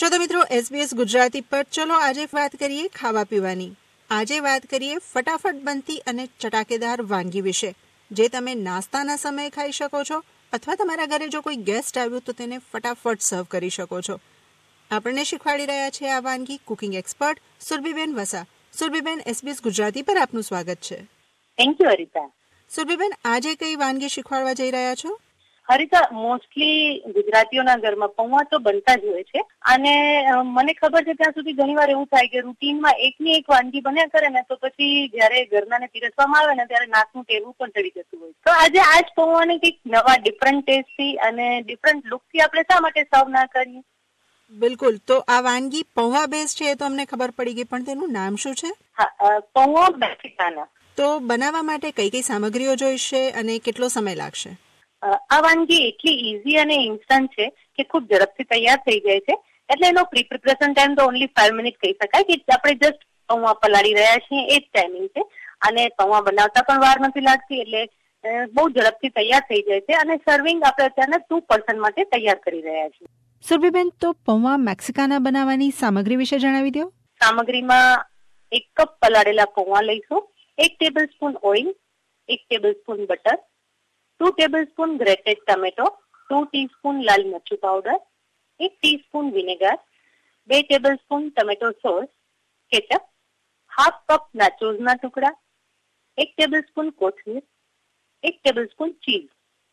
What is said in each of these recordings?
શ્રોતા મિત્રો, SBS ગુજરાતી પર ચલો આજે વાત કરીએ ખાવા પીવાની. આજે વાત કરીએ ફટાફટ બનતી અને ચટાકેદાર વાનગી વિશે, જે તમે નાસ્તાના સમયે ખાઈ શકો છો અથવા તમારા ઘરે જો કોઈ ગેસ્ટ આવ્યું તો તેને ફટાફટ સર્વ કરી શકો છો. આપણને શીખવાડી રહ્યા છે આ વાનગી કુકિંગ એક્સપર્ટ સુરભીબેન વસા. સુરભીબેન, SBS ગુજરાતી પર આપનું સ્વાગત છે. Thank you Harita. સુરભીબેન, આજે કઈ વાનગી શીખવાડવા જઈ રહ્યા છો? હરિતા, મોસ્ટલી ગુજરાતીઓના ઘરમાં પૌવા તો બનતા જ હોય છે અને મને ખબર છે ત્યાં સુધી ઘણી વાર એવું થાય કે રૂટીનમાં એકની એક વાનગી બન્યા કરે ને તો પછી જયારે ઘરનાને પીરસવામાં આવે ને ત્યારે નાકનું ટેરવું પણ ચડી જતું હોય. તો આજે આ જ પૌવાને કંઈક નવા ડિફરન્ટ ટેસ્ટથી અને ડિફરન્ટ લુકથી આપણે શા માટે સર્વ ના કરીએ? બિલકુલ. તો આ વાનગી પૌવા બેઝ છે એ તો અમને ખબર પડી ગઈ, પણ તેનું નામ શું છે? હા, પૌવા મેક્સિકાના. તો બનાવવા માટે કઈ કઈ સામગ્રીઓ જોઈશે અને કેટલો સમય લાગશે? આ વાનગી એટલી ઇઝી અને ઇન્સ્ટન્ટ છે કે ખૂબ ઝડપથી તૈયાર થઈ જાય છે. એટલે એનો પ્રિપરેશન ટાઈમ તો ઓનલી 5 મિનિટ કહી શકાય કે આપણે જસ્ટ પૌવા પલાળી રહ્યા છીએ એ જ ટાઈમિંગ છે. અને પૌવા બનાવતા પણ વાર નથી લાગતી, એટલે બહુ ઝડપથી તૈયાર થઈ જાય છે. અને સર્વિંગ આપણે અત્યારે 2 પર્સન માટે તૈયાર કરી રહ્યા છીએ. સુરભીબેન, તો પૌવા મેક્સિકાના બનાવવાની સામગ્રી વિશે જણાવી દો. સામગ્રીમાં 1 કપ પલાળેલા પૌવા લઈશું, 1 tablespoon oil, 1 tablespoon butter, 2 tablespoon grated tomato, 2 teaspoon લાલ મરચું powder, 1 teaspoon vinegar, 2 tablespoon tomato sauce, ketchup, half cup નાચોઝના ટુકડા, 1 ટેબલસ્પૂન કોથમીર, 1 ટેબલસ્પૂન ચીઝ.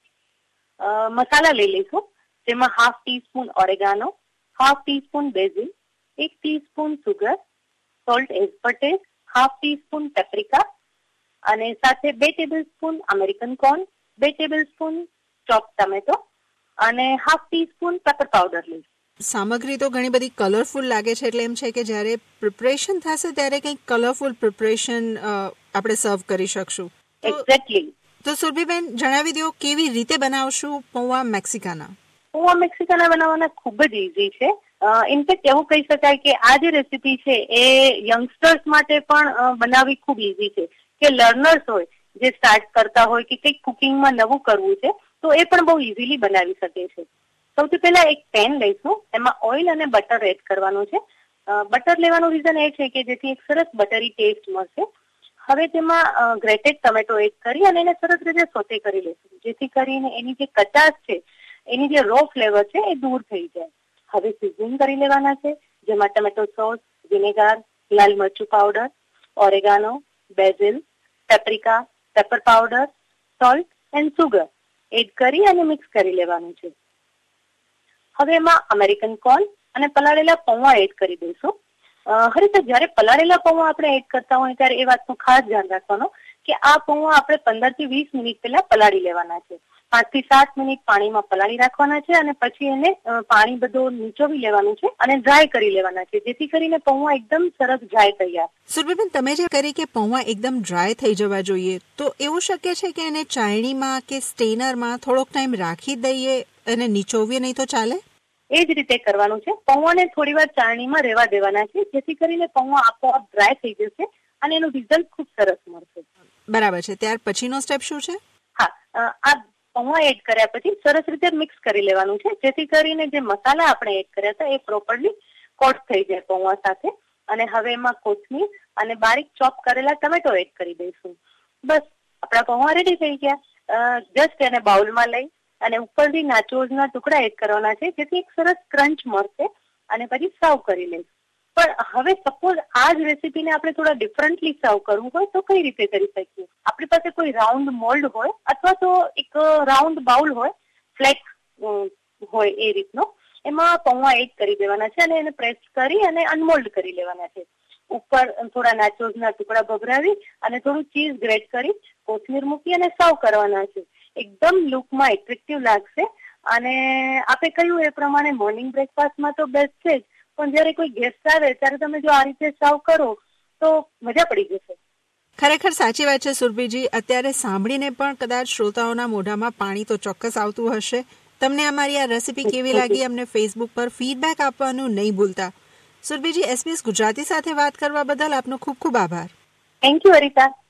મસાલા લઈ લઈશું, જેમાં half teaspoon oregano, half teaspoon basil, 1 teaspoon sugar, salt as per taste, half teaspoon paprika અને સાથે 2 tablespoon American corn, 2 tablespoon chop tomato અને half teaspoon pepper powder લઈશું. સામગ્રી તો ઘણી બધી કલરફુલ લાગે છે, એટલે એમ છે કે જ્યારે પ્રિપરેશન થશે ત્યારે કંઈક કલરફુલ પ્રિપરેશન આપણે સર્વ કરી શકશું. એક્ઝેક્ટલી. તો સુરભીબેન, જણાવી દો કેવી રીતે બનાવશું પૌવા મેક્સિકાના? પૌવા મેક્સિકાના બનાવવાના ખૂબ જ ઇઝી છે. ઇનફેક્ટ એવું કહી શકાય કે આ જે રેસીપી છે એ યંગસ્ટર્સ માટે પણ બનાવવી ખૂબ ઇઝી છે. કે લર્નર્સ હોય જે સ્ટાર્ટ કરતા હોય કે કંઈક કુકિંગમાં નવું કરવું છે તો એ પણ બહુ ઇઝીલી બનાવી શકે છે. સૌથી પહેલા એક પેન લઈશું, એમાં ઓઇલ અને બટર એડ કરવાનું છે. બટર લેવાનું રીઝન એ છે કે જેથી એક સરસ બટરી ટેસ્ટ મળશે. હવે તેમાં ગ્રેટેડ ટમેટો એડ કરી અને એને સરસ રીતે સોતે કરી લઈશું, જેથી કરીને એની જે કચાશ છે, એની જે રો ફ્લેવર છે એ દૂર થઈ જાય. હવે સિઝનિંગ કરી લેવાના છે, જેમાં ટમેટો સોસ, વિનેગર, લાલ મરચું powder, oregano, basil, paprika, pepper powder, salt and sugar add કરી અને મિક્સ કરી લેવાનું છે. હવે એમાં અમેરિકન કોર્ન અને પલાળેલા પૌવા એડ કરી દઈશું. હરિતા, જ્યારે પલાળેલા પૌવા આપણે એડ કરતા હોય ત્યારે એ વાતનું ખાસ ધ્યાન રાખવાનું કે આ પૌવા આપણે 15 થી 20 મિનિટ પહેલા પલાળી લેવાના છે. 5 થી 7 મિનિટ પાણીમાં પલાળી રાખવાના છે અને પછી એને પાણી બધું નીચોવી લેવાનું છે અને ડ્રાય કરી લેવાના છે, જેથી કરીને પૌવા એકદમ સરસ ડ્રાય તૈયાર. સુરભીબેન, તમે જે કરી કે પૌવા એકદમ ડ્રાય થઈ જવા જોઈએ, તો એવું શક્ય છે કે એને ચાળણીમાં કે સ્ટેનરમાં થોડોક ટાઈમ રાખી દઈએ અને નીચોવીએ, નહીં તો ચાલે? એ જ રીતે કરવાનું છે. પૌવાને થોડી વાર ચાળણીમાં રહેવા દેવાના છે, જેથી કરીને પૌવા આપોઆપ ડ્રાય થઈ જશે અને એનું રિઝલ્ટ ખૂબ સરસ મળશે. બરાબર છે. ત્યાર પછીનો સ્ટેપ શું છે? હા, આ પૌવા એડ કર્યા પછી સરસ રીતે મિક્સ કરી લેવાનું છે, જેથી કરીને જે મસાલા આપણે એડ કર્યા હતા એ પ્રોપરલી કોટ થઈ જાય પૌવા સાથે. અને હવે એમાં કોથમીર અને બારીક ચોપ કરેલા ટમેટો એડ કરી દઈશું. બસ, આપણા પૌવા રેડી થઈ ગયા. જસ્ટ એને બાઉલમાં લઈ અને ઉપરથી નાચોઝના ટુકડા એડ કરવાના છે, જેથી એક સરસ ક્રંચ મળશે અને પછી સર્વ કરી લઈશું. પણ હવે સપોઝ આ જ રેસીપીને આપણે થોડા ડિફરન્ટલી સર્વ કરવું હોય તો કઈ રીતે કરી શકીએ? આપણી પાસે કોઈ રાઉન્ડ મોલ્ડ હોય અથવા તો એક રાઉન્ડ બાઉલ હોય, ફ્લેટ હોય એ રીતનો, એમાં પૌવા એડ કરી દેવાના છે અને એને પ્રેસ કરી અને અનમોલ્ડ કરી લેવાના છે. ઉપર થોડા નાચોઝના ટુકડા ભભરાવી અને થોડું ચીઝ ગ્રેટ કરી કોથમીર મૂકી અને સર્વ કરવાના છે. એકદમ લુકમાં એટ્રેક્ટિવ લાગશે અને આપણે કહ્યું એ પ્રમાણે મોર્નિંગ બ્રેકફાસ્ટમાં તો બેસ્ટ છે જ, પણ જયારે કોઈ ગેસ્ટ આવે ત્યારે તમે જો આ રીતે સર્વ કરો તો મજા પડી જશે. ખરેખર સાચી વાત છે સુરભીજી. અત્યારે સાંભળીને પણ કદાચ શ્રોતાઓના મોઢામાં પાણી તો ચોક્કસ આવતું હશે. તમને અમારી આ રેસીપી કેવી લાગી અમને ફેસબુક પર ફીડબેક આપવાનું નહીં ભૂલતા. સુરભીજી, SBS ગુજરાતી સાથે વાત કરવા બદલ આપનો ખૂબ ખૂબ આભાર. Thank you Harita.